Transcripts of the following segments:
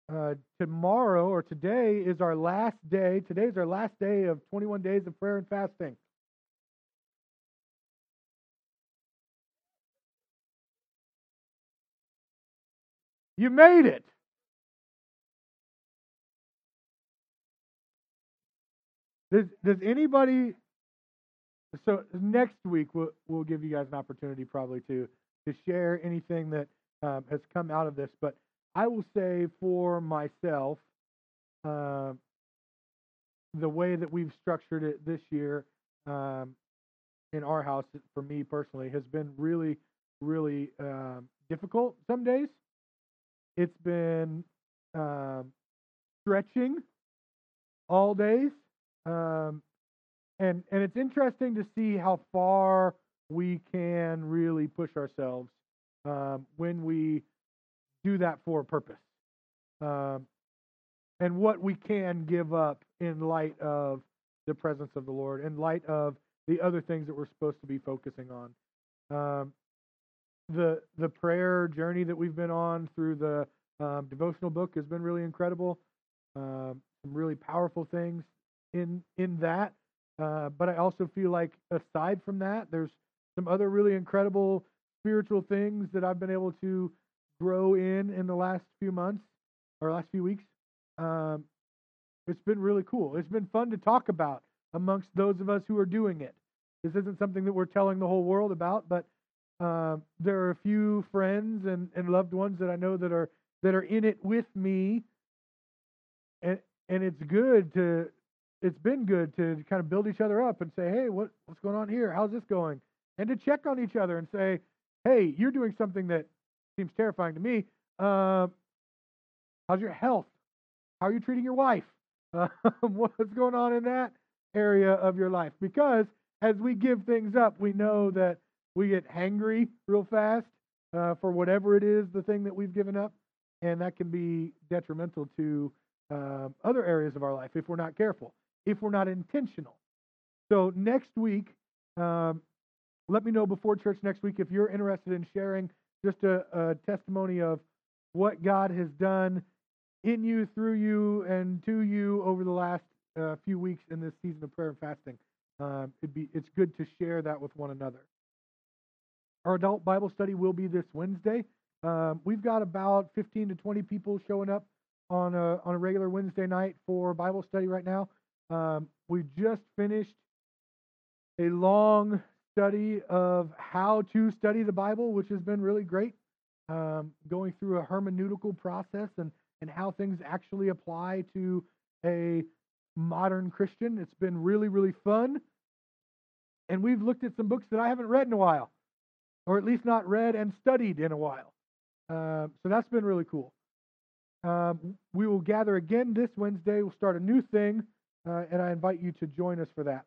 tomorrow or today is our last day. Today's our last day of 21 days of prayer and fasting. You made it. Does anybody? So next week we'll give you guys an opportunity probably to share anything that has come out of this. But I will say for myself, uh, the way that we've structured it this year um, in our house, for me personally, has been really, really difficult. Some days it's been um, stretching all days, um, and it's interesting to see how far we can really push ourselves when we do that for a purpose, um, and what we can give up in light of the presence of the Lord, in light of the other things that we're supposed to be focusing on. Um, the prayer journey that we've been on through the devotional book has been really incredible. Some really powerful things in that. But I also feel like aside from that, there's some other really incredible spiritual things that I've been able to grow in the last few months or last few weeks. Um, it's been really cool. It's been fun to talk about amongst those of us who are doing it. This isn't something that we're telling the whole world about, but there are a few friends and loved ones that I know that are in it with me, and it's good to it's been good to kind of build each other up and say, hey, what's going on here? How's this going? And to check on each other and say, hey, you're doing something that seems terrifying to me. How's your health? How are you treating your wife? What's going on in that area of your life? Because as we give things up, we know that we get hangry real fast for whatever it is, the thing that we've given up. And that can be detrimental to other areas of our life if we're not careful, if we're not intentional. So next week, um, let me know before church next week if you're interested in sharing just a testimony of what God has done in you, through you, and to you over the last few weeks in this season of prayer and fasting. It's good to share that with one another. Our adult Bible study will be this Wednesday. We've got about 15 to 20 people showing up on a regular Wednesday night for Bible study right now. We just finished a long study of how to study the Bible, which has been really great. Going through a hermeneutical process and how things actually apply to a modern Christian. It's been really, really fun. And we've looked at some books that I haven't read in a while, or at least not read and studied in a while. So that's been really cool. We will gather again this Wednesday. We'll start a new thing, and I invite you to join us for that.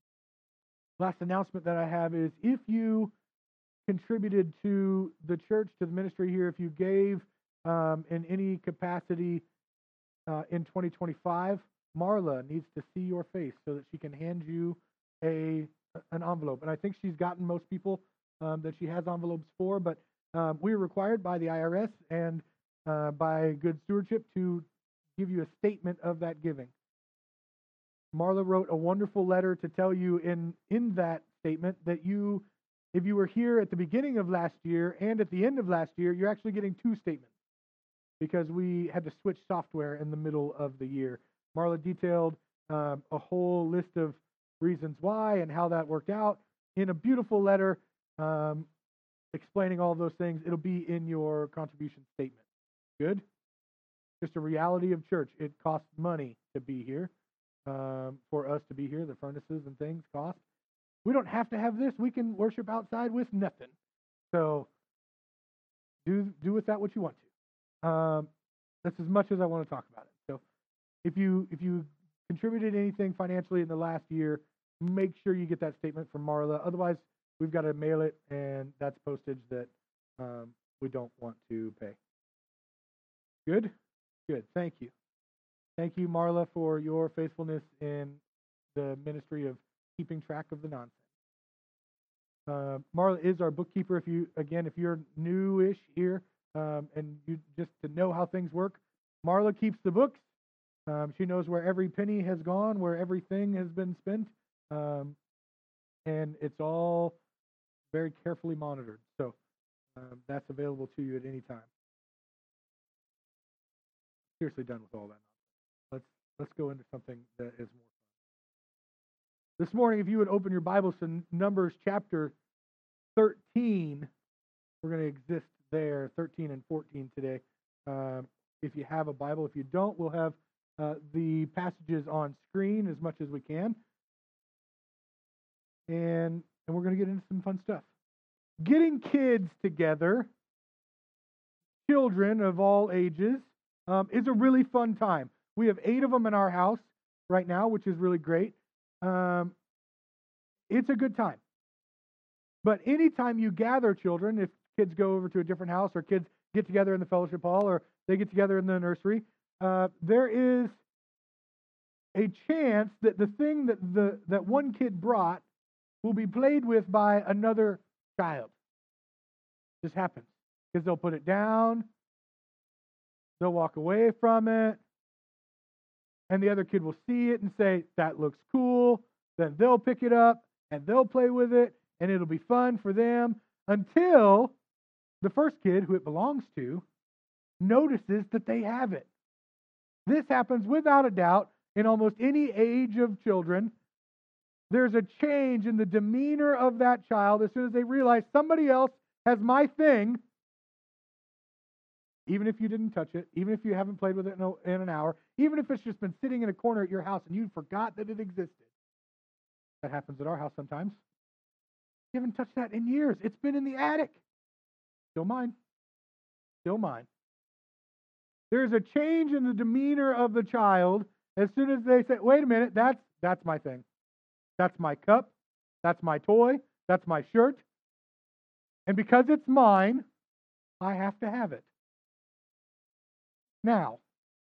Last announcement that I have is if you contributed to the church, to the ministry here, if you gave in any capacity in 2025, Marla needs to see your face so that she can hand you an envelope. And I think she's gotten most people that she has envelopes for, but we are required by the IRS and by good stewardship to give you a statement of that giving. Marla wrote a wonderful letter to tell you in that statement that if you were here at the beginning of last year and at the end of last year, you're actually getting two statements because we had to switch software in the middle of the year. Marla detailed a whole list of reasons why and how that worked out in a beautiful letter explaining all those things. It'll be in your contribution statement. Good? Just a reality of church. It costs money to be here. For us to be here, the furnaces and things cost. We don't have to have this. We can worship outside with nothing. So do with that what you want to. That's as much as I want to talk about it. So if you contributed anything financially in the last year, make sure you get that statement from Marla. Otherwise, we've got to mail it, and that's postage that we don't want to pay. Good? Good. Thank you. Thank you, Marla, for your faithfulness in the ministry of keeping track of the nonsense. Marla is our bookkeeper. If you're newish here and you just to know how things work, Marla keeps the books. She knows where every penny has gone, where everything has been spent, and it's all very carefully monitored. So that's available to you at any time. Seriously done with all that. Let's go into something that is more fun. This morning, if you would open your Bibles to Numbers chapter 13, we're going to exist there, 13 and 14 today. If you have a Bible, if you don't, we'll have the passages on screen as much as we can. And we're going to get into some fun stuff. Getting kids together, children of all ages, is a really fun time. We have 8 of them in our house right now, which is really great. It's a good time. But anytime you gather children, if kids go over to a different house or kids get together in the fellowship hall or they get together in the nursery, there is a chance that the thing that one kid brought will be played with by another child. This happens because they'll put it down, they'll walk away from it, and the other kid will see it and say, that looks cool. Then they'll pick it up and they'll play with it, and it'll be fun for them until the first kid, who it belongs to, notices that they have it. This happens without a doubt in almost any age of children. There's a change in the demeanor of that child as soon as they realize somebody else has my thing. Even if you didn't touch it, even if you haven't played with it in an hour, even if it's just been sitting in a corner at your house and you forgot that it existed. That happens at our house sometimes. You haven't touched that in years. It's been in the attic. Still mine. Still mine. There's a change in the demeanor of the child as soon as they say, wait a minute, that's my thing. That's my cup. That's my toy. That's my shirt. And because it's mine, I have to have it. Now,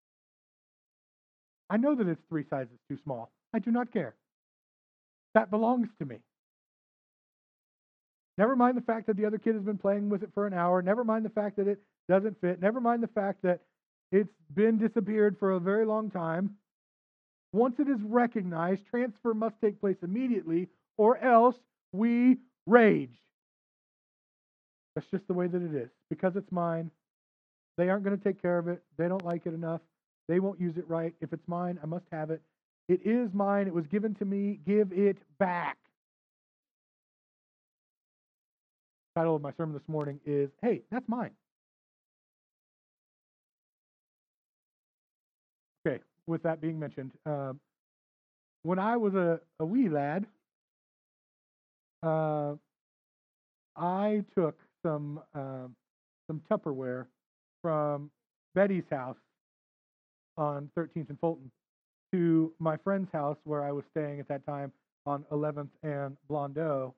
I know that it's 3 sizes too small. I do not care. That belongs to me. Never mind the fact that the other kid has been playing with it for an hour. Never mind the fact that it doesn't fit. Never mind the fact that it's been disappeared for a very long time. Once it is recognized, transfer must take place immediately, or else we rage. That's just the way that it is. Because it's mine, they aren't going to take care of it. They don't like it enough. They won't use it right. If it's mine, I must have it. It is mine. It was given to me. Give it back. The title of my sermon this morning is, Hey, that's mine. Okay, with that being mentioned, when I was a wee lad, I took some Tupperware from Betty's house on 13th and Fulton to my friend's house where I was staying at that time on 11th and Blondeau.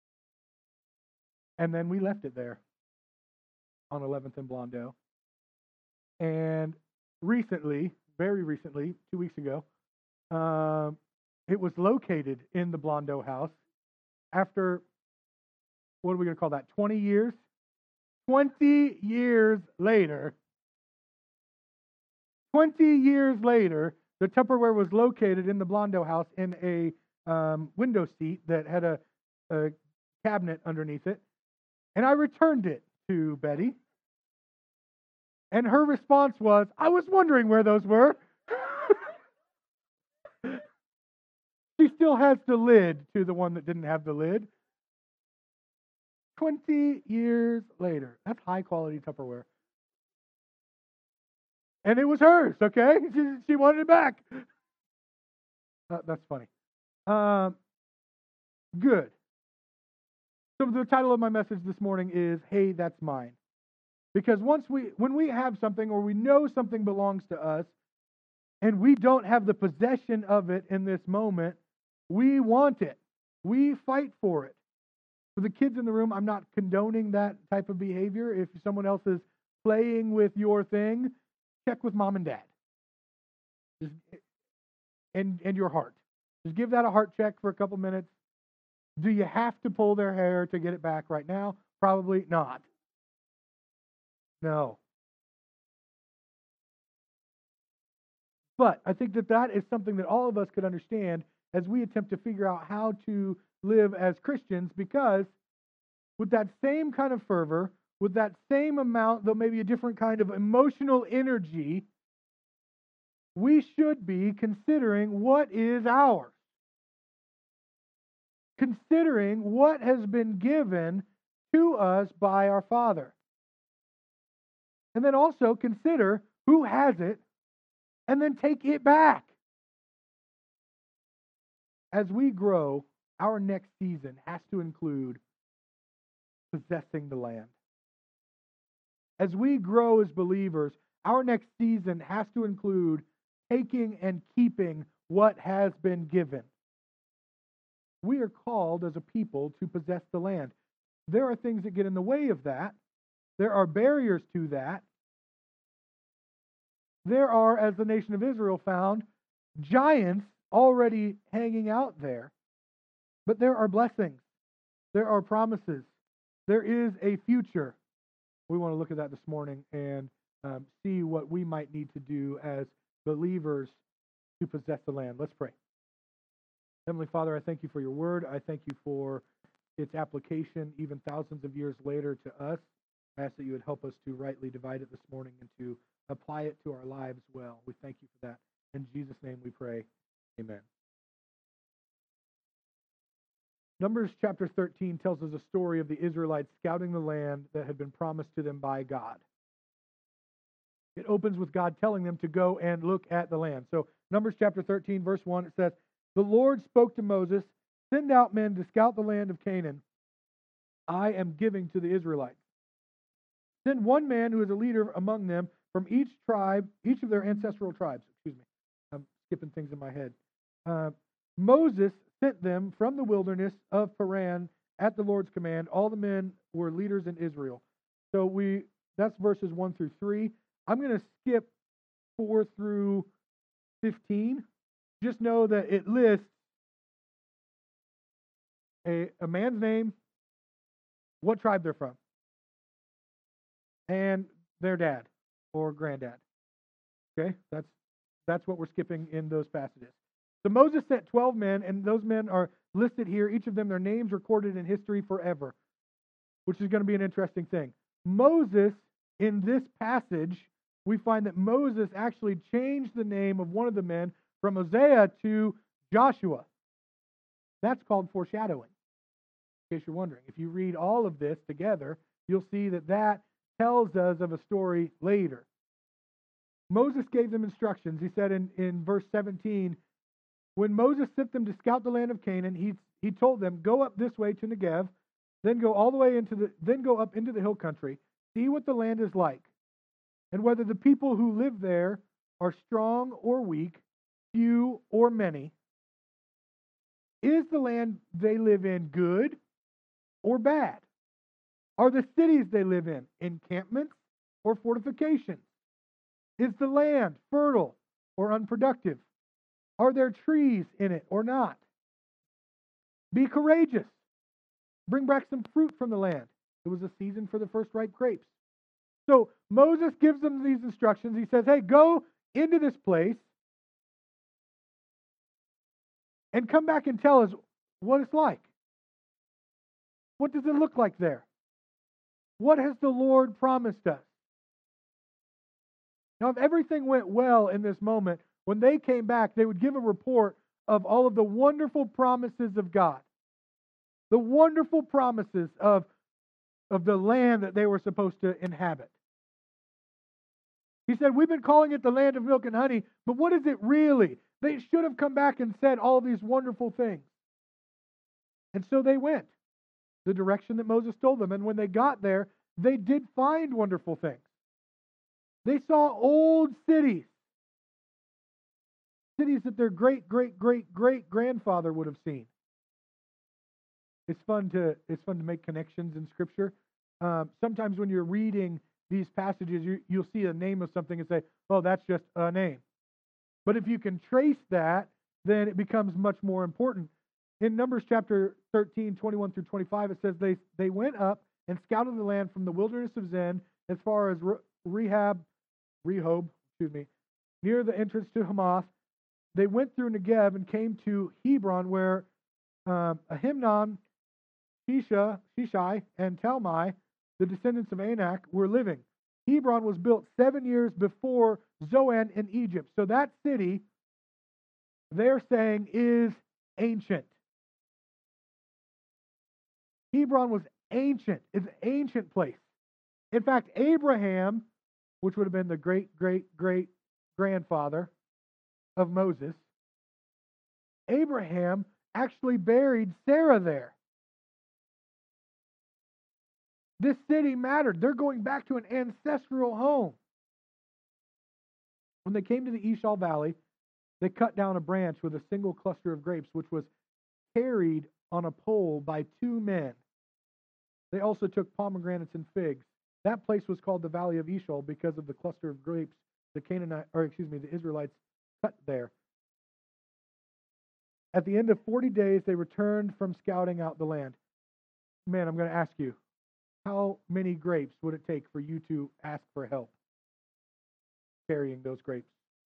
And then we left it there on 11th and Blondeau. And recently, very recently, 2 weeks ago, it was located in the Blondeau house after, what are we going to call that, 20 years? 20 years later, the Tupperware was located in the Blondeau house in a window seat that had a cabinet underneath it. And I returned it to Betty. And her response was, I was wondering where those were. She still has the lid to the one that didn't have the lid. 20 years later. That's high quality Tupperware. And it was hers, okay? She wanted it back. That's funny. Good. So the title of my message this morning is, Hey, that's mine. Because when we have something or we know something belongs to us and we don't have the possession of it in this moment, we want it. We fight for it. For the kids in the room, I'm not condoning that type of behavior. If someone else is playing with your thing, check with mom and dad. And your heart. Just give that a heart check for a couple minutes. Do you have to pull their hair to get it back right now? Probably not. No. But I think that is something that all of us could understand as we attempt to figure out how to live as Christians, because with that same kind of fervor, with that same amount, though maybe a different kind of emotional energy, we should be considering what is ours, considering what has been given to us by our Father. And then also consider who has it, and then take it back. As we grow, our next season has to include possessing the land. As we grow as believers, our next season has to include taking and keeping what has been given. We are called as a people to possess the land. There are things that get in the way of that. There are barriers to that. There are, as the nation of Israel found, giants already hanging out there. But there are blessings. There are promises. There is a future. We want to look at that this morning and see what we might need to do as believers to possess the land. Let's pray. Heavenly Father, I thank you for your word. I thank you for its application even thousands of years later to us. I ask that you would help us to rightly divide it this morning and to apply it to our lives well. We thank you for that. In Jesus' name we pray. Amen. Numbers chapter 13 tells us a story of the Israelites scouting the land that had been promised to them by God. It opens with God telling them to go and look at the land. So Numbers chapter 13, verse 1, it says, "The Lord spoke to Moses, send out men to scout the land of Canaan I am giving to the Israelites. Send one man who is a leader among them from each tribe, each of their ancestral tribes." Excuse me. I'm skipping things in my head. Moses sent them from the wilderness of Paran at the Lord's command. All the men were leaders in Israel. So that's verses 1 through 3. I'm going to skip 4 through 15. Just know that it lists a man's name, what tribe they're from, and their dad or granddad. Okay? That's what we're skipping in those passages. So Moses sent 12 men, and those men are listed here, each of them, their names recorded in history forever, which is going to be an interesting thing. Moses, in this passage, we find that Moses actually changed the name of one of the men from Hosea to Joshua. That's called foreshadowing, in case you're wondering. If you read all of this together, you'll see that tells us of a story later. Moses gave them instructions. He said in verse 17, when Moses sent them to scout the land of Canaan, he told them, "Go up this way to Negev, then go all the way then go up into the hill country, see what the land is like, and whether the people who live there are strong or weak, few or many. Is the land they live in good or bad? Are the cities they live in encampments or fortifications? Is the land fertile or unproductive? Are there trees in it or not? Be courageous. Bring back some fruit from the land." It was a season for the first ripe grapes. So Moses gives them these instructions. He says, "Hey, go into this place and come back and tell us what it's like. What does it look like there? What has the Lord promised us?" Now, if everything went well in this moment, when they came back, they would give a report of all of the wonderful promises of God, the wonderful promises of the land that they were supposed to inhabit. He said, "We've been calling it the land of milk and honey, but what is it really?" They should have come back and said all these wonderful things. And so they went the direction that Moses told them. And when they got there, they did find wonderful things. They saw old cities that their great-great-great-great-grandfather would have seen. It's fun to make connections in Scripture. Sometimes when you're reading these passages, you'll see a name of something and say, "Oh, that's just a name." But if you can trace that, then it becomes much more important. In Numbers chapter 13, 21 through 25, it says they went up and scouted the land from the wilderness of Zin as far as Rehob, near the entrance to Hamath. They went through Negev and came to Hebron, where Ahimnon, Shishai, and Talmai, the descendants of Anak, were living. Hebron was built 7 years before Zoan in Egypt. So that city, they're saying, is ancient. Hebron was ancient. It's an ancient place. In fact, Abraham, which would have been the great-great-great-grandfather of Moses, Abraham actually buried Sarah there. This city mattered. They're going back to an ancestral home. When they came to the Eshol Valley, they cut down a branch with a single cluster of grapes, which was carried on a pole by 2 men. They also took pomegranates and figs. That place was called the Valley of Eshol because of the cluster of grapes the Israelites cut there. At the end of 40 days, they returned from scouting out the land. Man, I'm going to ask you, how many grapes would it take for you to ask for help carrying those grapes?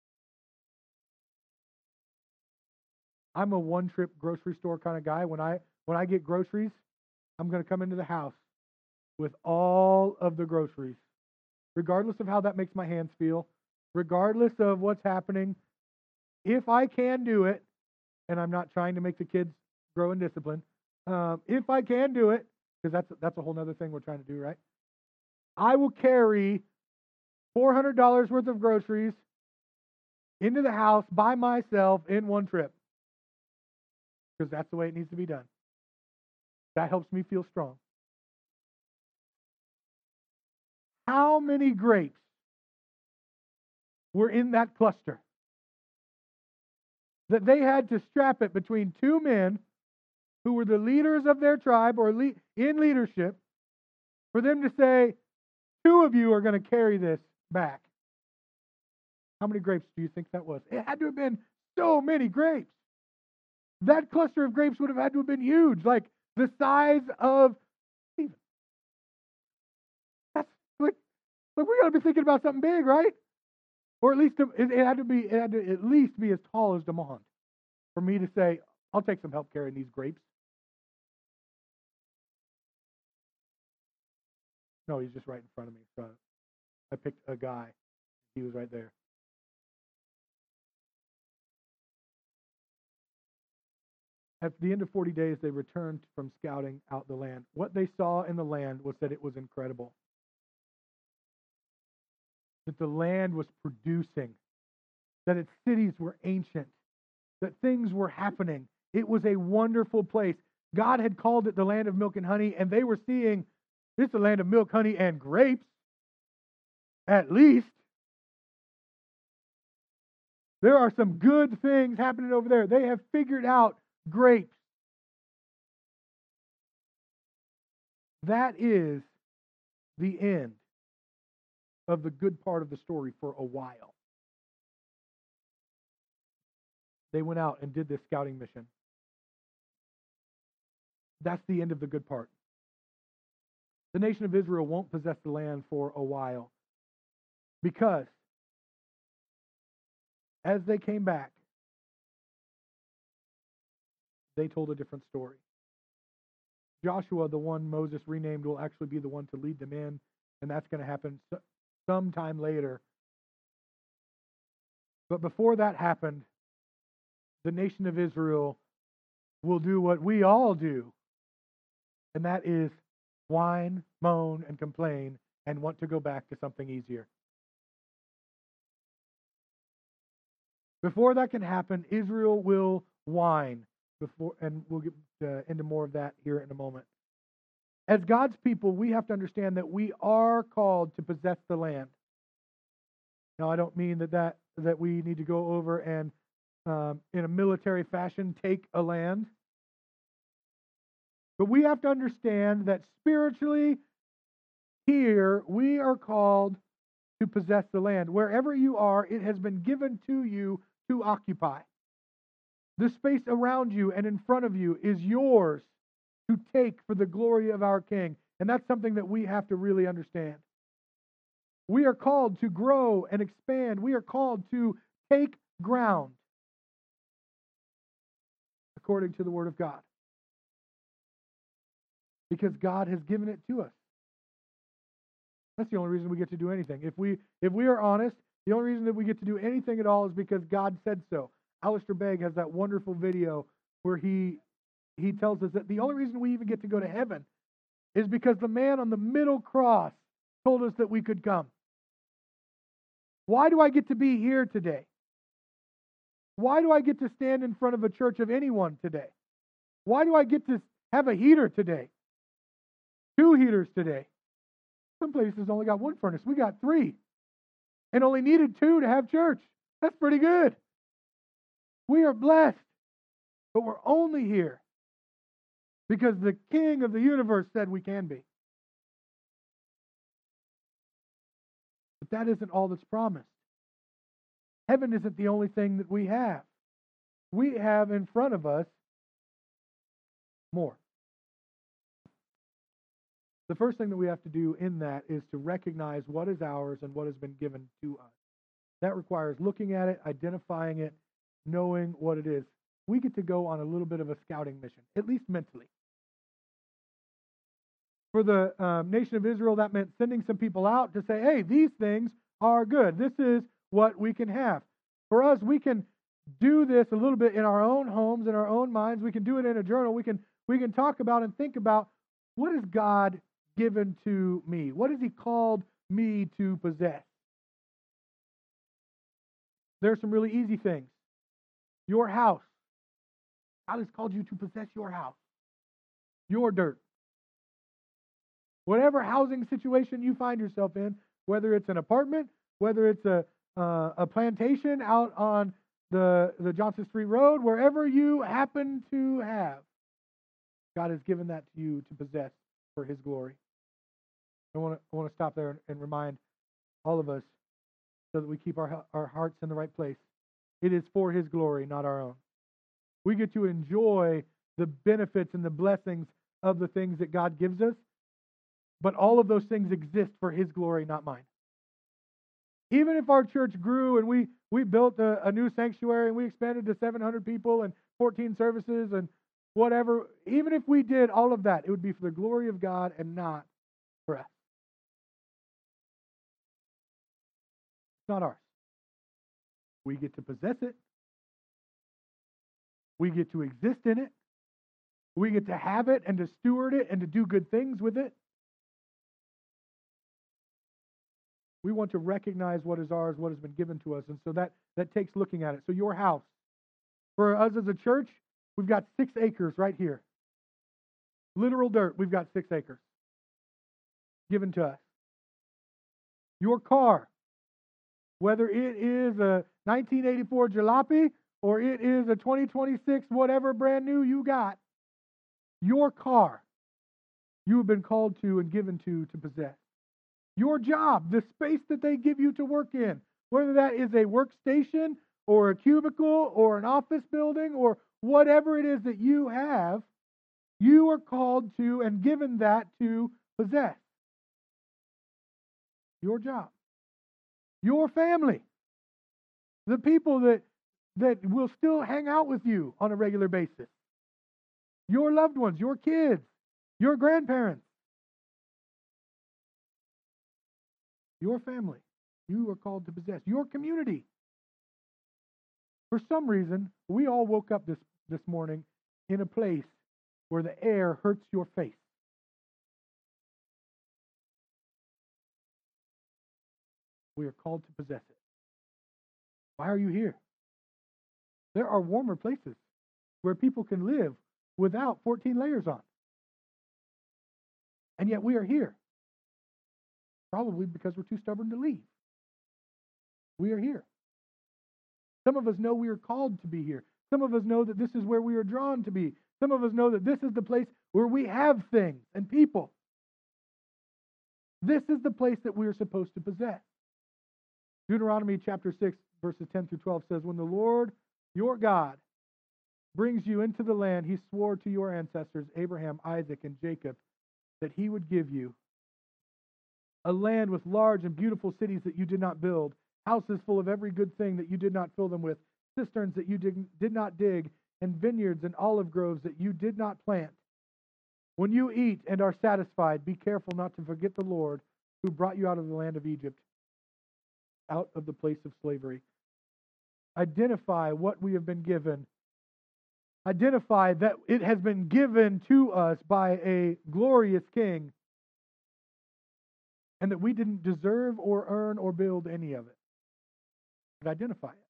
I'm a one-trip grocery store kind of guy. When I get groceries, I'm going to come into the house with all of the groceries, regardless of how that makes my hands feel, regardless of what's happening. If I can do it, and I'm not trying to make the kids grow in discipline, if I can do it, because that's a whole other thing we're trying to do, right? I will carry $400 worth of groceries into the house by myself in one trip, because that's the way it needs to be done. That helps me feel strong. How many grapes were in that cluster that they had to strap it between 2 men who were the leaders of their tribe or in leadership for them to say, 2 of you are going to carry this back? How many grapes do you think that was? It had to have been so many grapes. That cluster of grapes would have had to have been huge, like the size of Stephen. That's like we got to be thinking about something big, right? Or at least it had to at least be as tall as Demond for me to say, I'll take some help carrying these grapes. No, he's just right in front of me. So I picked a guy. He was right there. At the end of 40 days, they returned from scouting out the land. What they saw in the land was that it was incredible. That the land was producing. That its cities were ancient. That things were happening. It was a wonderful place. God had called it the land of milk and honey, and they were seeing this is the land of milk, honey, and grapes, at least. There are some good things happening over there. They have figured out grapes. That is the end of the good part of the story for a while. They went out and did this scouting mission. That's the end of the good part. The nation of Israel won't possess the land for a while because as they came back, they told a different story. Joshua, the one Moses renamed, will actually be the one to lead them in, and that's going to happen sometime later. But before that happened, the nation of Israel will do what we all do, and that is whine, moan, and complain, and want to go back to something easier. Before that can happen, Israel will whine. And we'll get into more of that here in a moment. As God's people, we have to understand that we are called to possess the land. Now, I don't mean that we need to go over and, in a military fashion, take a land. But we have to understand that spiritually, here, we are called to possess the land. Wherever you are, it has been given to you to occupy. The space around you and in front of you is yours to take for the glory of our King. And that's something that we have to really understand. We are called to grow and expand. We are called to take ground according to the Word of God, because God has given it to us. That's the only reason we get to do anything. If we are honest, the only reason that we get to do anything at all is because God said so. Alistair Begg has that wonderful video where he tells us that the only reason we even get to go to heaven is because the man on the middle cross told us that we could come. Why do I get to be here today? Why do I get to stand in front of a church of anyone today? Why do I get to have a heater today? 2 heaters today. Some places only got 1 furnace. We got 3. And only needed 2 to have church. That's pretty good. We are blessed. But we're only here because the King of the universe said we can be. But that isn't all that's promised. Heaven isn't the only thing that we have. We have in front of us more. The first thing that we have to do in that is to recognize what is ours and what has been given to us. That requires looking at it, identifying it, knowing what it is. We get to go on a little bit of a scouting mission, at least mentally. For the nation of Israel, that meant sending some people out to say, hey, these things are good. This is what we can have. For us, we can do this a little bit in our own homes, in our own minds. We can do it in a journal. We can talk about and think about, what has God given to me? What has He called me to possess? There are some really easy things. Your house. God has called you to possess your house. Your dirt. Whatever housing situation you find yourself in, whether it's an apartment, whether it's a plantation out on the Johnson Street Road, wherever you happen to have, God has given that to you to possess for His glory. I want to stop there and remind all of us so that we keep our hearts in the right place. It is for His glory, not our own. We get to enjoy the benefits and the blessings of the things that God gives us, but all of those things exist for His glory, not mine. Even if our church grew and we built a new sanctuary and we expanded to 700 people and 14 services and whatever, even if we did all of that, it would be for the glory of God and not for us. It's not ours. We get to possess it. We get to exist in it. We get to have it and to steward it and to do good things with it. We want to recognize what is ours, what has been given to us. And so that takes looking at it. So your house. For us as a church, we've got 6 acres right here. Literal dirt, we've got 6 acres given to us. Your car, whether it is a 1984 jalopy or it is a 2026 whatever brand new you got, your car, you have been called to and given to possess. Your job, the space that they give you to work in, whether that is a workstation or a cubicle or an office building or whatever it is that you have, you are called to and given that to possess. Your job. Your family. The people that will still hang out with you on a regular basis. Your loved ones, your kids, your grandparents. Your family, you are called to possess. Your community. For some reason, we all woke up this morning in a place where the air hurts your face. We are called to possess it. Why are you here? There are warmer places where people can live without 14 layers on. And yet we are here. Probably because we're too stubborn to leave. We are here. Some of us know we are called to be here. Some of us know that this is where we are drawn to be. Some of us know that this is the place where we have things and people. This is the place that we are supposed to possess. Deuteronomy chapter 6, verses 10 through 12 says, when the Lord, your God, brings you into the land He swore to your ancestors, Abraham, Isaac, and Jacob, that He would give you, a land with large and beautiful cities that you did not build, houses full of every good thing that you did not fill them with, cisterns that you did not dig, and vineyards and olive groves that you did not plant. When you eat and are satisfied, be careful not to forget the Lord who brought you out of the land of Egypt, out of the place of slavery. Identify what we have been given. Identify that it has been given to us by a glorious King, and that we didn't deserve or earn or build any of it. But identify it.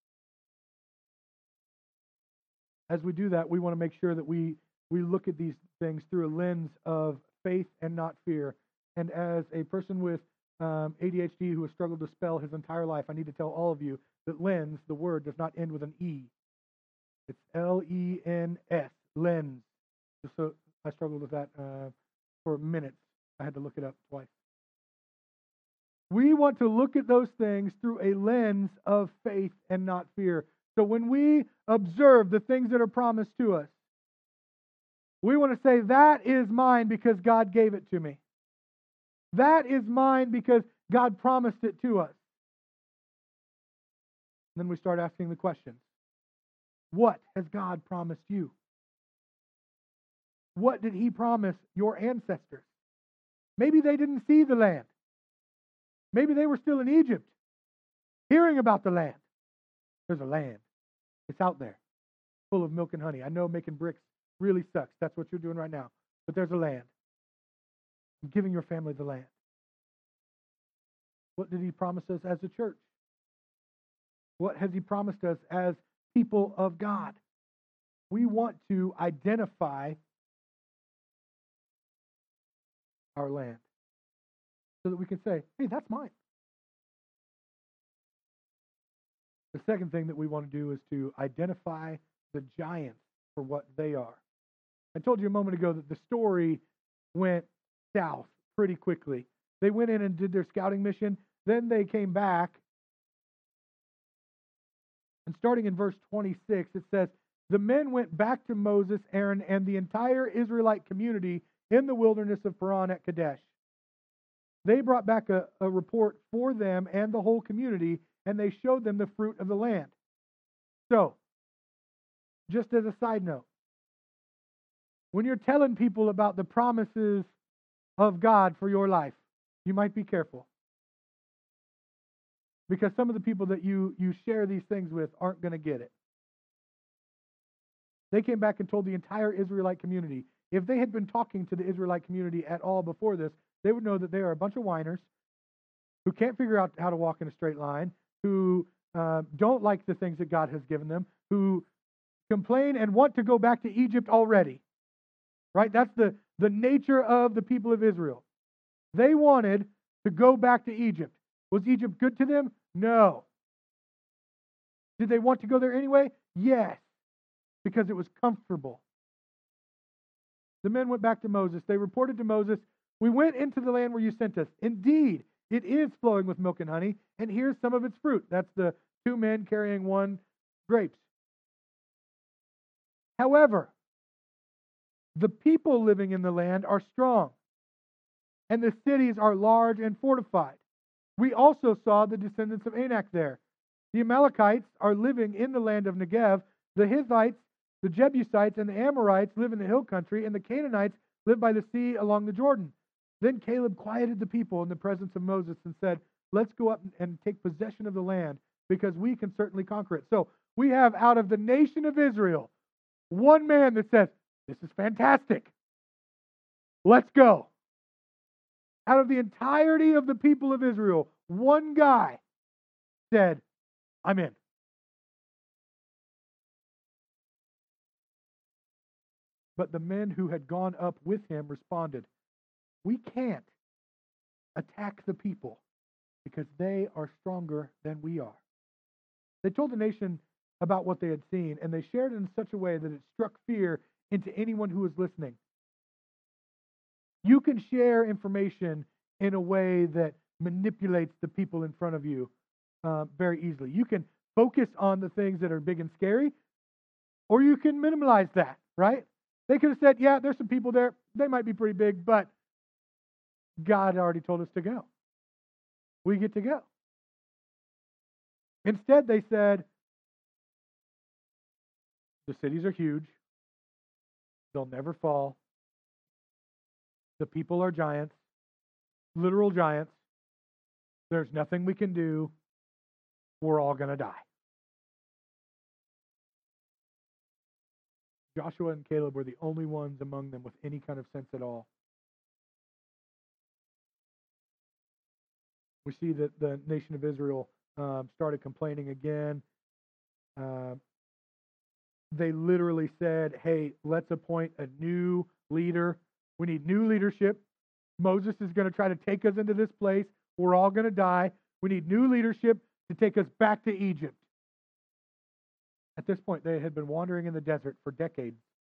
As we do that, we want to make sure that we look at these things through a lens of faith and not fear. And as a person with ADHD who has struggled to spell his entire life, I need to tell all of you that lens, the word, does not end with an E. It's Lens, lens. So I struggled with that for minutes. I had to look it up twice. We want to look at those things through a lens of faith and not fear. So when we observe the things that are promised to us, we want to say, that is mine because God gave it to me. That is mine because God promised it to us. And then we start asking the questions. What has God promised you? What did He promise your ancestors? Maybe they didn't see the land. Maybe they were still in Egypt, hearing about the land. There's a land. It's out there, full of milk and honey. I know making bricks really sucks. That's what you're doing right now. But there's a land. I'm giving your family the land. What did He promise us as a church? What has He promised us as people of God? We want to identify our land so that we can say, hey, that's mine. The second thing that we want to do is to identify the giants for what they are. I told you a moment ago that the story went south pretty quickly. They went in and did their scouting mission. Then they came back. And starting in verse 26, it says, the men went back to Moses, Aaron, and the entire Israelite community in the wilderness of Paran at Kadesh. They brought back a report for them and the whole community, and they showed them the fruit of the land. So, just as a side note, when you're telling people about the promises of God for your life, you might be careful. Because some of the people that you share these things with aren't going to get it. They came back and told the entire Israelite community. If they had been talking to the Israelite community at all before this, they would know that they are a bunch of whiners who can't figure out how to walk in a straight line, who don't like the things that God has given them, who complain and want to go back to Egypt already. Right? That's the nature of the people of Israel. They wanted to go back to Egypt. Was Egypt good to them? No. Did they want to go there anyway? Yes, because it was comfortable. The men went back to Moses. They reported to Moses, we went into the land where you sent us. Indeed, it is flowing with milk and honey, and here's some of its fruit. That's the 2 men carrying 1 grapes. However, the people living in the land are strong, and the cities are large and fortified. We also saw the descendants of Anak there. The Amalekites are living in the land of Negev. The Hittites, the Jebusites, and the Amorites live in the hill country, and the Canaanites live by the sea along the Jordan. Then Caleb quieted the people in the presence of Moses and said, let's go up and take possession of the land, because we can certainly conquer it. So we have out of the nation of Israel, 1 man that says, this is fantastic. Let's go. Out of the entirety of the people of Israel, 1 guy said, I'm in. But the men who had gone up with him responded, we can't attack the people because they are stronger than we are. They told the nation about what they had seen, and they shared it in such a way that it struck fear into anyone who was listening. You can share information in a way that manipulates the people in front of you very easily. You can focus on the things that are big and scary, or you can minimize that, right? They could have said, yeah, there's some people there. They might be pretty big, but God already told us to go. we get to go. Instead, they said, the cities are huge. They'll never fall. The people are giants, literal giants. There's nothing we can do. We're all going to die. Joshua and Caleb were the only ones among them with any kind of sense at all. We see that the nation of Israel started complaining again. They literally said, hey, let's appoint a new leader. We need new leadership. Moses is going to try to take us into this place. We're all going to die. We need new leadership to take us back to Egypt. At this point, they had been wandering in the desert for decades.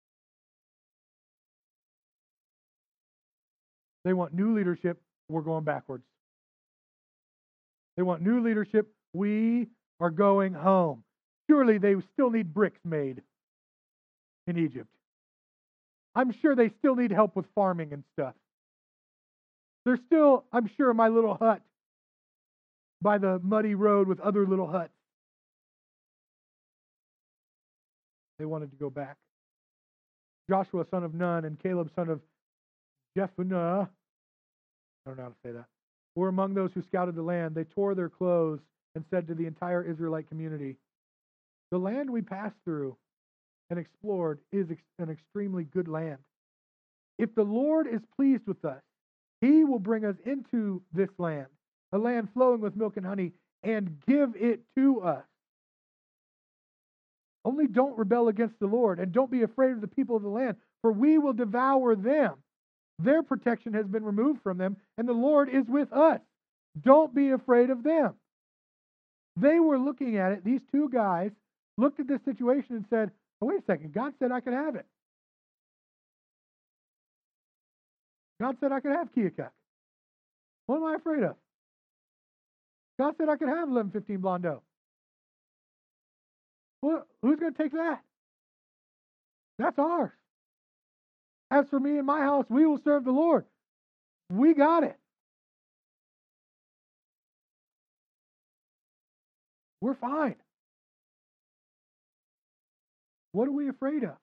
They want new leadership. We're going backwards. They want new leadership. We are going home. Surely they still need bricks made in Egypt. I'm sure they still need help with farming and stuff. There's still, I'm sure, my little hut by the muddy road with other little huts. They wanted to go back. Joshua, son of Nun, and Caleb, son of Jephunneh, I don't know how to say that, were among those who scouted the land. They tore their clothes and said to the entire Israelite community, the land we passed through and explored is an extremely good land. If the Lord is pleased with us, He will bring us into this land, a land flowing with milk and honey, and give it to us. Only don't rebel against the Lord, and don't be afraid of the people of the land, for we will devour them. Their protection has been removed from them, and the Lord is with us. Don't be afraid of them. They were looking at it. These two guys looked at this situation and said, oh, wait a second, God said I could have it. God said I could have Keokuk. What am I afraid of? God said I could have 1115 Blondo. Well, who's going to take that? That's ours. As for me and my house, we will serve the Lord. We got it. We're fine. What are we afraid of?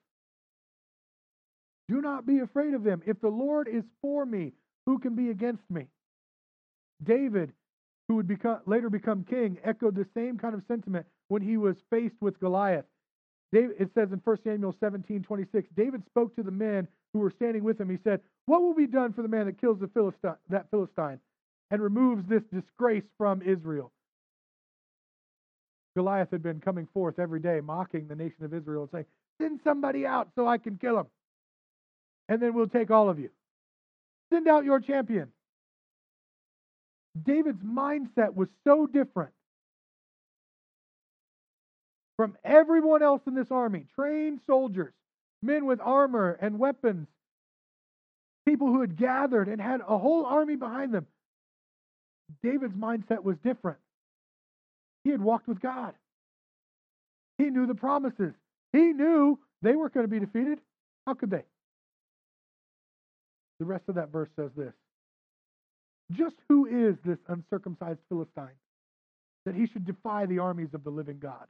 Do not be afraid of them. If the Lord is for me, who can be against me? David, who would later become king, echoed the same kind of sentiment when he was faced with Goliath. It says in 1 Samuel 17:26, David spoke to the men who were standing with him. He said, what will be done for the man that kills that Philistine and removes this disgrace from Israel? Goliath had been coming forth every day, mocking the nation of Israel and saying, send somebody out so I can kill him. And then we'll take all of you. Send out your champion. David's mindset was so different from everyone else in this army. Trained soldiers, men with armor and weapons, people who had gathered and had a whole army behind them. David's mindset was different. He had walked with God. He knew the promises. He knew they weren't going to be defeated. How could they? The rest of that verse says this. Just who is this uncircumcised Philistine that he should defy the armies of the living God?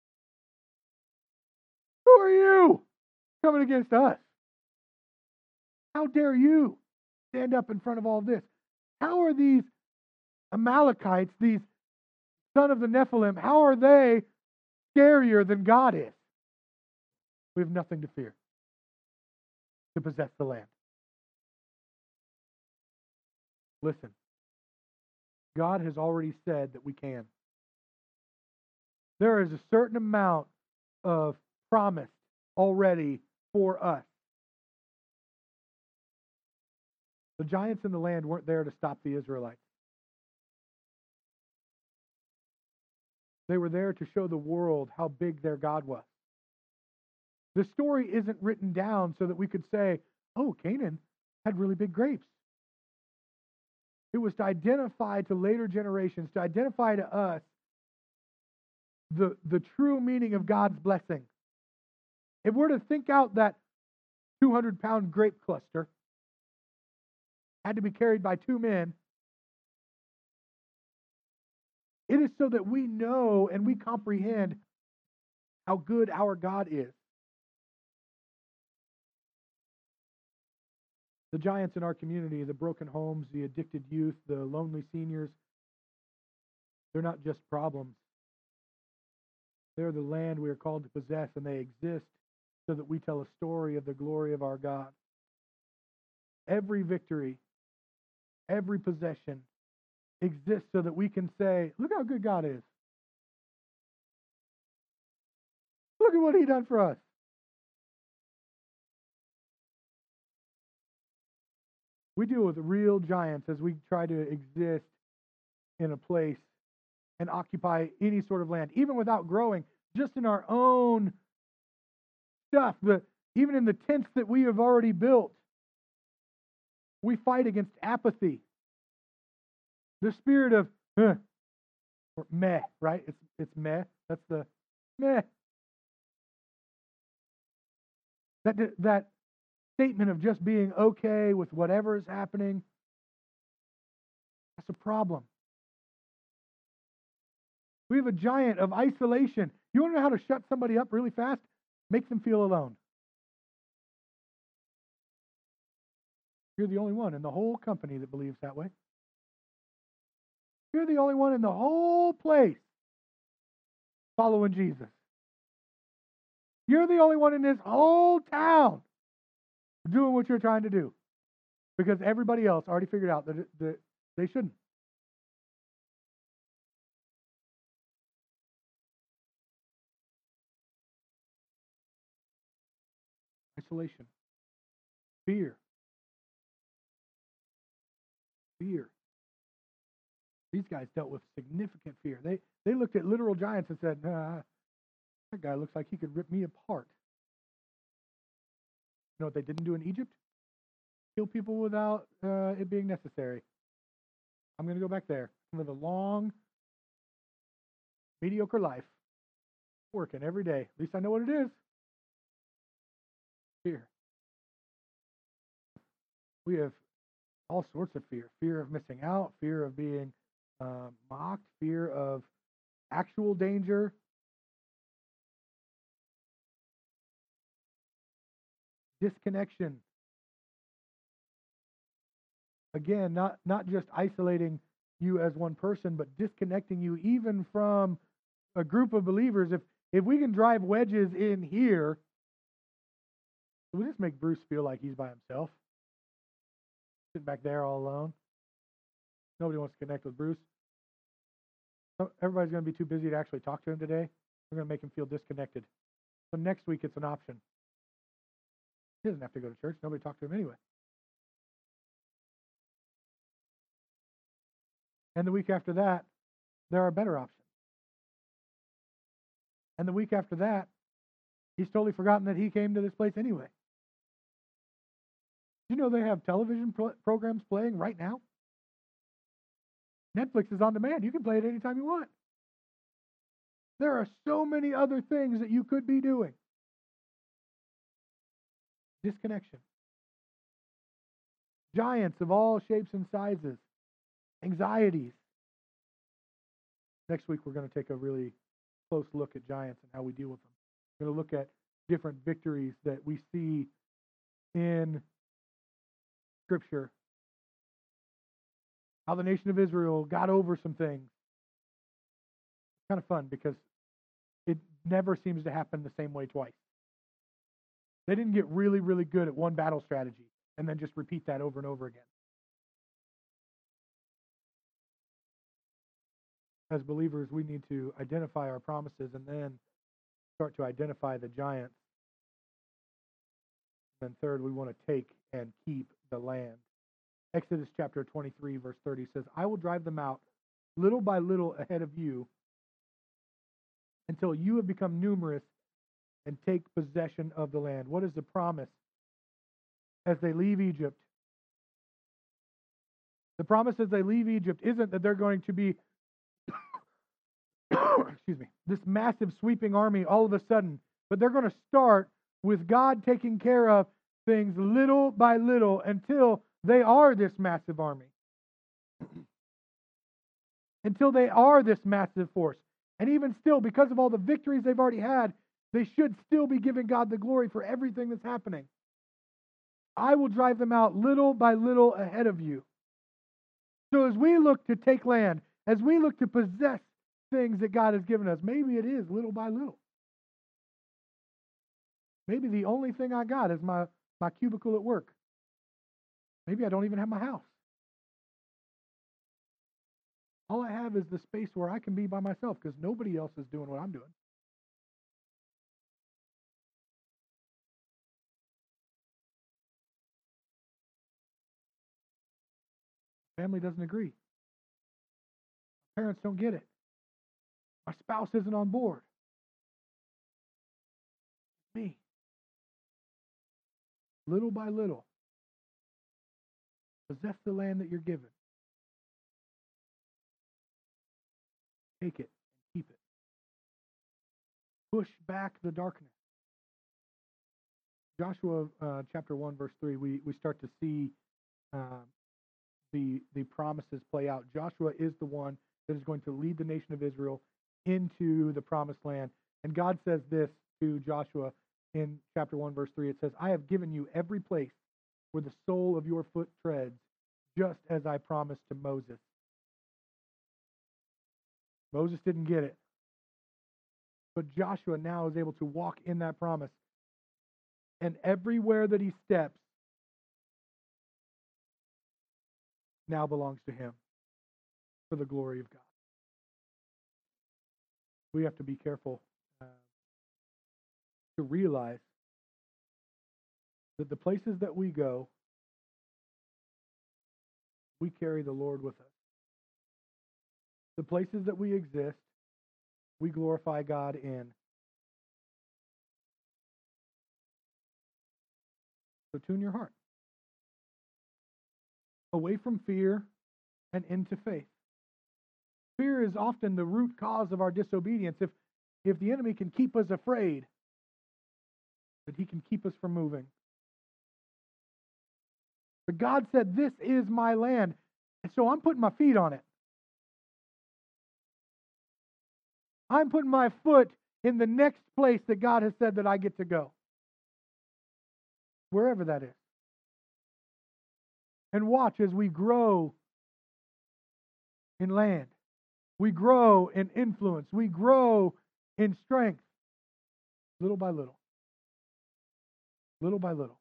Who are you coming against us? How dare you stand up in front of all this? How are these Amalekites, these son of the Nephilim, how are they scarier than God is? We have nothing to fear to possess the land. Listen, God has already said that we can. There is a certain amount of promise already for us. The giants in the land weren't there to stop the Israelites. They were there to show the world how big their God was. The story isn't written down so that we could say, oh, Canaan had really big grapes. It was to identify to later generations, to identify to us the true meaning of God's blessing. If we're to think out that 200-pound grape cluster had to be carried by two men, It is so that we know and we comprehend how good our God is. The giants in our community, the broken homes, the addicted youth, the lonely seniors, they're not just problems. They're the land we are called to possess, and they exist so that we tell a story of the glory of our God. Every victory, every possession exists so that we can say, look how good God is. Look at what He done for us. We deal with real giants as we try to exist in a place and occupy any sort of land, even without growing, just in our own stuff, but even in the tents that we have already built. We fight against apathy. The spirit of or meh, right? It's meh. That's the meh. That statement of just being okay with whatever is happening, that's a problem. We have a giant of isolation. You want to know how to shut somebody up really fast? Make them feel alone. You're the only one in the whole company that believes that way. You're the only one in the whole place following Jesus. You're the only one in this whole town doing what you're trying to do, because everybody else already figured out that they shouldn't. Isolation. Fear. These guys dealt with significant fear. They looked at literal giants and said, nah, that guy looks like he could rip me apart. You know what they didn't do in Egypt? Kill people without it being necessary. I'm going to go back there and live a long, mediocre life, working every day. At least I know what it is. Fear. We have all sorts of fear. Fear of missing out, fear of being mocked, fear of actual danger. Disconnection. Again, not just isolating you as one person, but disconnecting you even from a group of believers. If we can drive wedges in here, will this make Bruce feel like he's by himself? Sitting back there all alone. Nobody wants to connect with Bruce. Everybody's going to be too busy to actually talk to him today. We're going to make him feel disconnected. So next week it's an option. He doesn't have to go to church. Nobody talked to him anyway. And the week after that, there are better options. And the week after that, he's totally forgotten that he came to this place anyway. You know they have television programs playing right now? Netflix is on demand. You can play it anytime you want. There are so many other things that you could be doing. Disconnection. Giants of all shapes and sizes. Anxieties. Next week, we're going to take a really close look at giants and how we deal with them. We're going to look at different victories that we see in Scripture. How the nation of Israel got over some things. It's kind of fun because it never seems to happen the same way twice. They didn't get really, really good at one battle strategy and then just repeat that over and over again. As believers, we need to identify our promises and then start to identify the giants. And then third, we want to take and keep the land. Exodus chapter 23, verse 30 says, I will drive them out little by little ahead of you until you have become numerous and take possession of the land. What is the promise as they leave Egypt? The promise as they leave Egypt isn't that they're going to be excuse me, this massive sweeping army all of a sudden, but they're going to start with God taking care of things little by little until they are this massive army. until they are this massive force. And even still, because of all the victories they've already had, they should still be giving God the glory for everything that's happening. I will drive them out little by little ahead of you. So as we look to take land, as we look to possess things that God has given us, maybe it is little by little. Maybe the only thing I got is my cubicle at work. Maybe I don't even have my house. All I have is the space where I can be by myself because nobody else is doing what I'm doing. Family doesn't agree. Parents don't get it. My spouse isn't on board. Me. Little by little. Possess the land that you're given. Take it and keep it. Push back the darkness. Joshua chapter 1, verse 3, we start to see the promises play out. Joshua is the one that is going to lead the nation of Israel into the promised land. And God says this to Joshua in chapter 1, verse 3. It says, I have given you every place where the sole of your foot treads, just as I promised to Moses. Moses didn't get it. But Joshua now is able to walk in that promise. And everywhere that he steps now belongs to him for the glory of God. We have to be careful to realize that the places that we go, we carry the Lord with us. The places that we exist, we glorify God in. So tune your heart away from fear and into faith. Fear is often the root cause of our disobedience. If the enemy can keep us afraid, that he can keep us from moving. But God said, this is my land. And so I'm putting my feet on it. I'm putting my foot in the next place that God has said that I get to go. Wherever that is. And watch as we grow in land. We grow in influence. We grow in strength. Little by little. Little by little.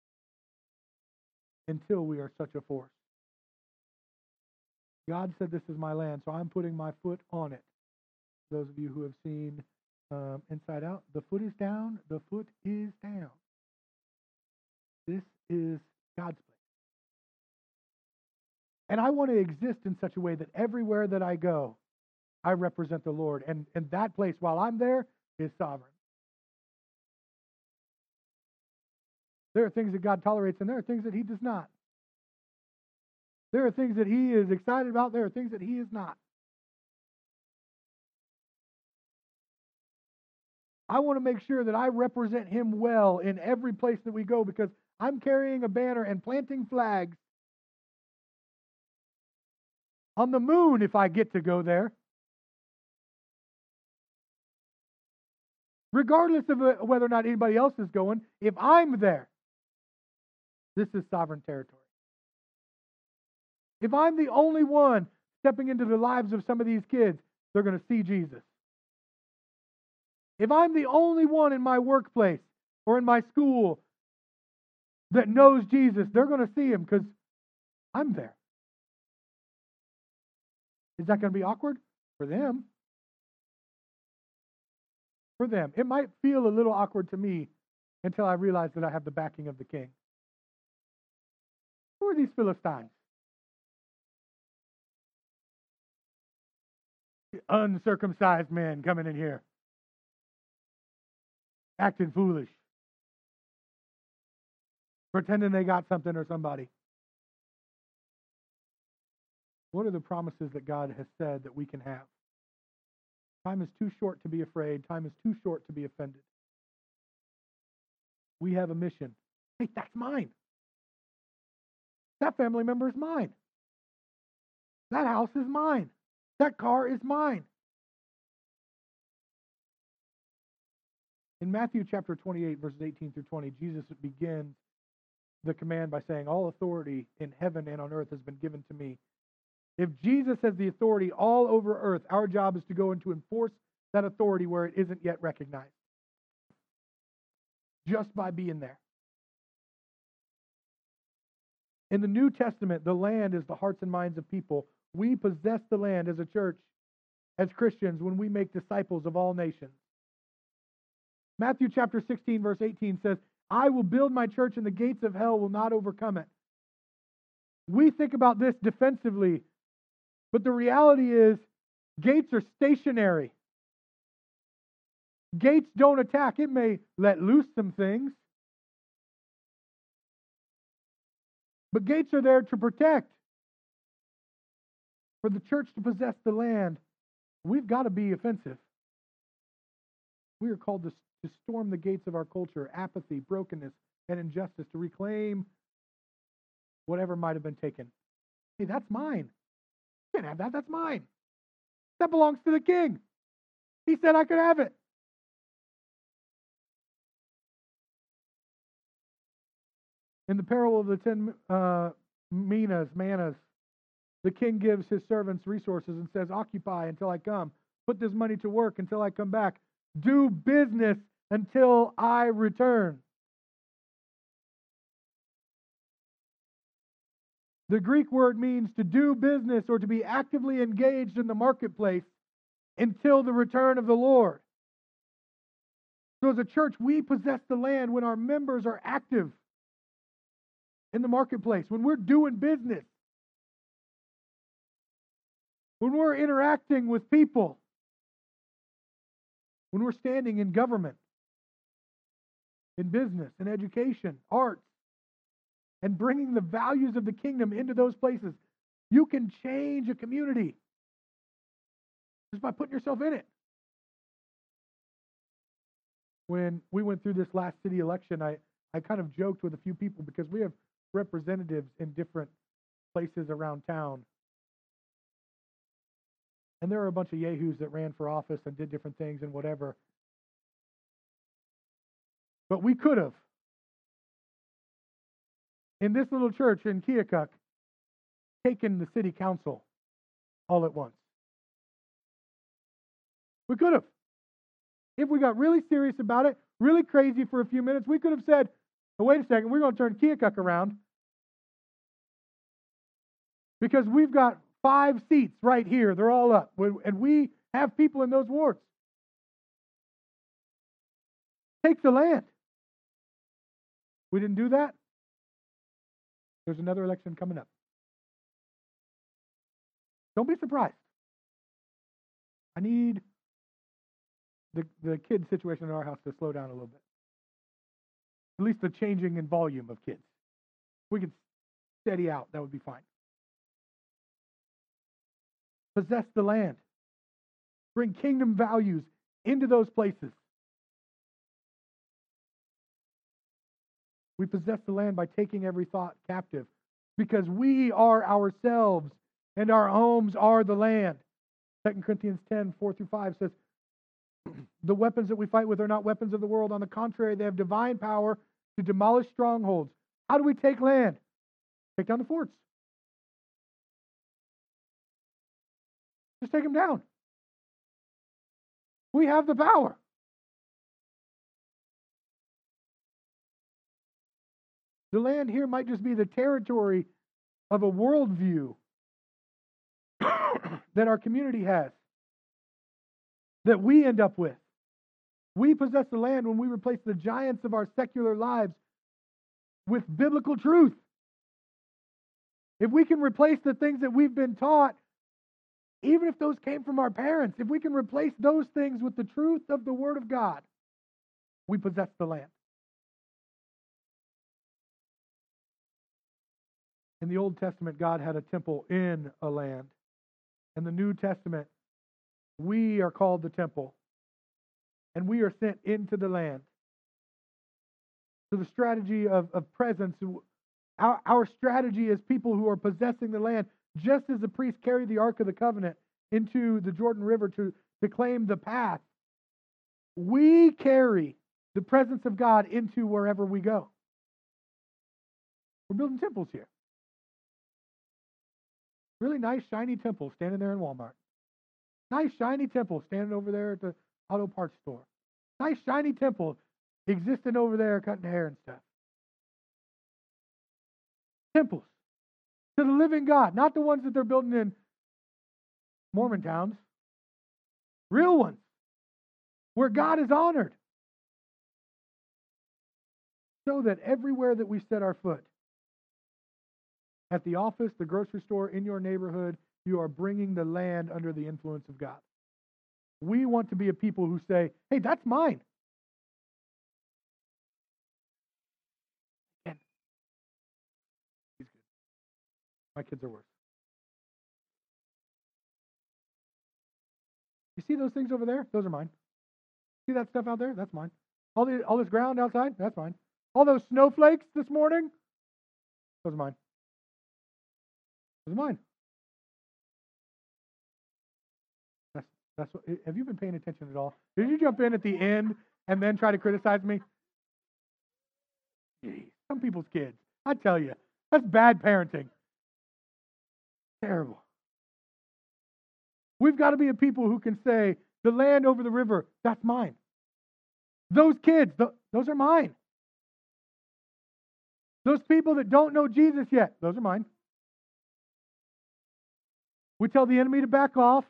Until we are such a force. God said, this is my land, so I'm putting my foot on it. Those of you who have seen Inside Out, the foot is down, the foot is down. This is God's place. And I want to exist in such a way that everywhere that I go, I represent the Lord. And that place, while I'm there, is sovereign. There are things that God tolerates, and there are things that he does not. There are things that he is excited about. There are things that he is not. I want to make sure that I represent him well in every place that we go because I'm carrying a banner and planting flags on the moon if I get to go there. Regardless of whether or not anybody else is going, if I'm there, this is sovereign territory. If I'm the only one stepping into the lives of some of these kids, they're going to see Jesus. If I'm the only one in my workplace or in my school that knows Jesus, they're going to see him because I'm there. Is that going to be awkward? For them. For them. It might feel a little awkward to me until I realize that I have the backing of the king. Who are these Philistines? Uncircumcised men coming in here. Acting foolish. Pretending they got something or somebody. What are the promises that God has said that we can have? Time is too short to be afraid. Time is too short to be offended. We have a mission. Hey, that's mine. That family member is mine. That house is mine. That car is mine. In Matthew chapter 28, verses 18 through 20, Jesus begins the command by saying, all authority in heaven and on earth has been given to me. If Jesus has the authority all over earth, our job is to go and to enforce that authority where it isn't yet recognized. Just by being there. In the New Testament, the land is the hearts and minds of people. We possess the land as a church, as Christians, when we make disciples of all nations. Matthew chapter 16, verse 18 says, I will build my church and the gates of hell will not overcome it. We think about this defensively, but the reality is gates are stationary. Gates don't attack. It may let loose some things, but gates are there to protect. For the church to possess the land, we've got to be offensive. We are called to storm the gates of our culture, apathy, brokenness, and injustice, to reclaim whatever might have been taken. Hey, that's mine. You can't have that. That's mine. That belongs to the king. He said I could have it. In the parable of the 10 manas, the king gives his servants resources and says, occupy until I come. Put this money to work until I come back. Do business until I return. The Greek word means to do business or to be actively engaged in the marketplace until the return of the Lord. So as a church, we possess the land when our members are active in the marketplace, when we're doing business, when we're interacting with people, when we're standing in government, in business, in education, arts, and bringing the values of the kingdom into those places. You can change a community just by putting yourself in it. When we went through this last city election, I kind of joked with a few people because we have representatives in different places around town. And there are a bunch of yahoos that ran for office and did different things and whatever. But we could have, in this little church in Keokuk, taken the city council all at once. We could have. If we got really serious about it, really crazy for a few minutes, we could have said, oh, wait a second, we're going to turn Keokuk around because we've got 5 seats right here. They're all up. And we have people in those wards. Take the land. We didn't do that. There's another election coming up. Don't be surprised. I need the kid situation in our house to slow down a little bit. At least the changing in volume of kids. If we could steady out, that would be fine. Possess the land. Bring kingdom values into those places. We possess the land by taking every thought captive because we are ourselves and our homes are the land. 2 Corinthians 10, 4 through 5 says, the weapons that we fight with are not weapons of the world. On the contrary, they have divine power to demolish strongholds. How do we take land? Take down the forts. Just take them down. We have the power. The land here might just be the territory of a worldview that our community has, that we end up with. We possess the land when we replace the giants of our secular lives with biblical truth. If we can replace the things that we've been taught, even if those came from our parents, if we can replace those things with the truth of the Word of God, we possess the land. In the Old Testament, God had a temple in a land. In the New Testament, we are called the temple. And we are sent into the land. So the strategy of presence, our strategy as people who are possessing the land, just as the priests carried the Ark of the Covenant into the Jordan River to claim the path, we carry the presence of God into wherever we go. We're building temples here. Really nice, shiny temple standing there in Walmart. Nice, shiny temple standing over there at the auto parts store. Nice, shiny temple existing over there cutting hair and stuff. Temples to the living God, not the ones that they're building in Mormon towns. Real ones, where God is honored. So that everywhere that we set our foot, at the office, the grocery store, in your neighborhood, you are bringing the land under the influence of God. We want to be a people who say, hey, that's mine. And he's good. My kids are worse. You see those things over there? Those are mine. See that stuff out there? That's mine. All this ground outside? That's mine. All those snowflakes this morning? Those are mine. Those are mine. That's what. Have you been paying attention at all? Did you jump in at the end and then try to criticize me? Jeez, some people's kids. I tell you, that's bad parenting. Terrible. We've got to be a people who can say, the land over the river, that's mine. Those kids, those are mine. Those people that don't know Jesus yet, those are mine. We tell the enemy to back off.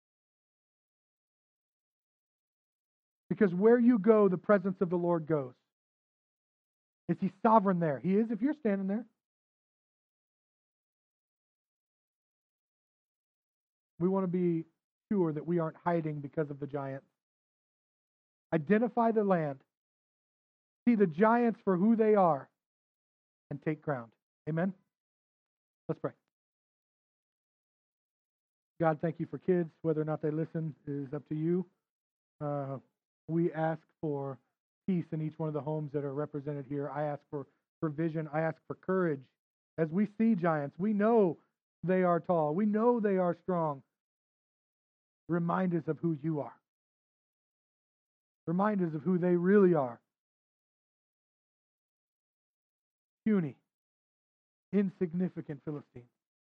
Because where you go, the presence of the Lord goes. Is He sovereign there? He is if you're standing there. We want to be sure that we aren't hiding because of the giants. Identify the land. See the giants for who they are. And take ground. Amen? Let's pray. God, thank you for kids. Whether or not they listen is up to you. We ask for peace in each one of the homes that are represented here. I ask for provision. I ask for courage. As we see giants, we know they are tall. We know they are strong. Remind us of who you are. Remind us of who they really are. Puny, insignificant Philistines.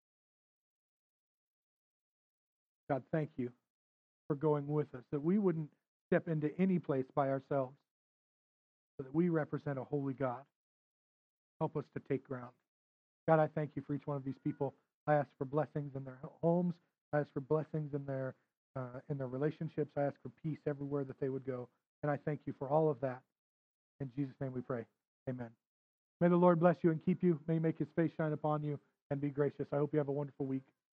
God, thank you for going with us, that we wouldn't step into any place by ourselves, but that we represent a holy God. Help us to take ground. God, I thank you for each one of these people. I ask for blessings in their homes. I ask for blessings in their relationships. I ask for peace everywhere that they would go. And I thank you for all of that. In Jesus' name we pray. Amen. May the Lord bless you and keep you. May He make His face shine upon you and be gracious. I hope you have a wonderful week.